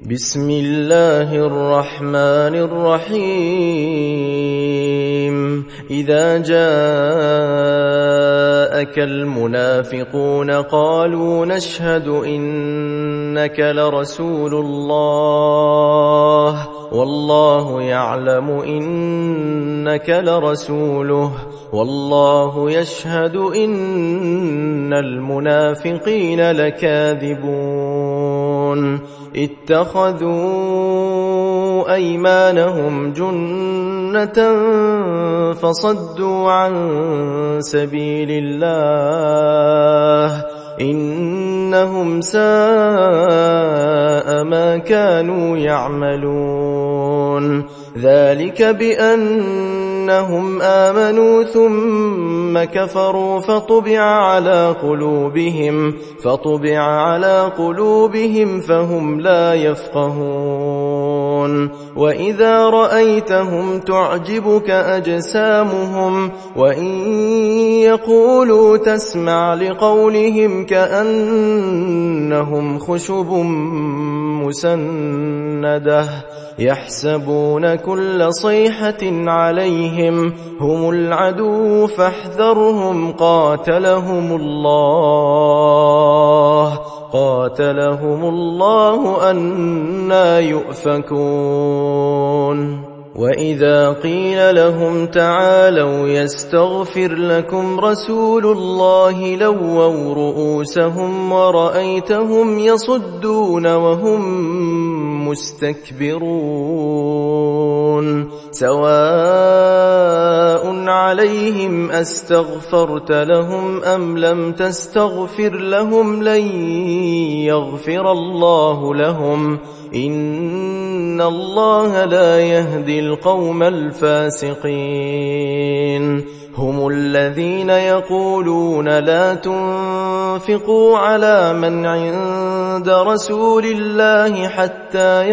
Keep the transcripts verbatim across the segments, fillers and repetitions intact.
بسم الله الرحمن الرحيم إذا جاءك المنافقون قالوا نشهد إنك لرسول الله والله يعلم إنك لرسوله والله يشهد إن المنافقين لكاذبون اتخذوا أيمانهم جنة فصدوا عن سبيل الله إنهم ساء ما كانوا يعملون ذلك بأنهم آمنوا ثم كفروا فطبع على قلوبهم فطبع على قلوبهم فهم لا يفقهون وإذا رأيتهم تعجبك أجسامهم وإن يقولوا تسمع لقولهم كأنهم خشب مسندة يحسبون كل صيحة عليهم هم العدو فاحذرهم قاتلهم الله قاتلهم الله أنى يؤفكون وإذا قيل لهم تعالوا يستغفر لكم رسول الله لووا رؤوسهم ورأيتهم يصدون وهم مستكبرون سواء عليهم أستغفرت لهم أم لم تستغفر لهم لن يغفر الله لهم إن الله لا يهدي القوم الفاسقين هم الذين يقولون لا تنفقوا على من عند رسول الله حتى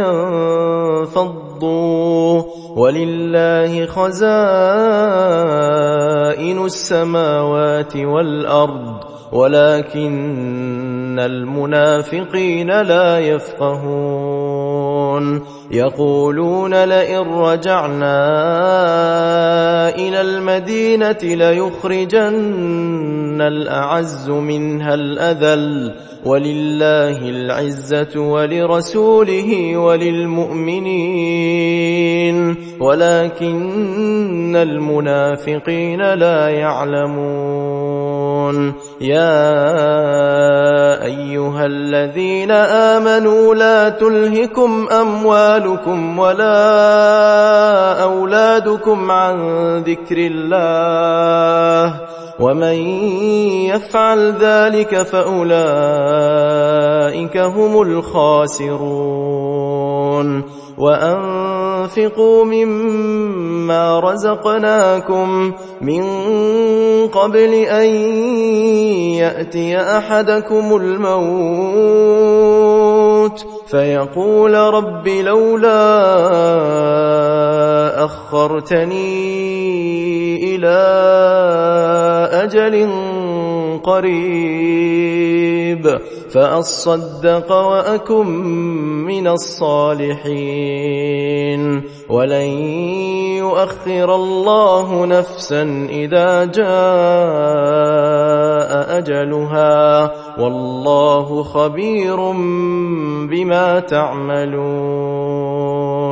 ينفضوا ولله خزائن السماوات والأرض ولكن المنافقين لا يفقهون يقولون لئن رجعنا إلى المدينة ليخرجن الأعز منها الأذل ولله العزة ولرسوله وللمؤمنين ولكن المنافقين لا يعلمون يا أيها الذين آمنوا لا تلهكم أموالكم ولا أولادكم عن ذكر الله ومن يفعل ذلك فأولئك هم الخاسرون وأنفقوا مما رزقناكم من قبل أن يأتي أحدكم الموت فيقول رب لولا أخرتني إلى أجل قريب فأصدق وأكن من الصالحين ولن يؤخر الله نفسا إذا جاء أجلها والله خبير بما تعملون.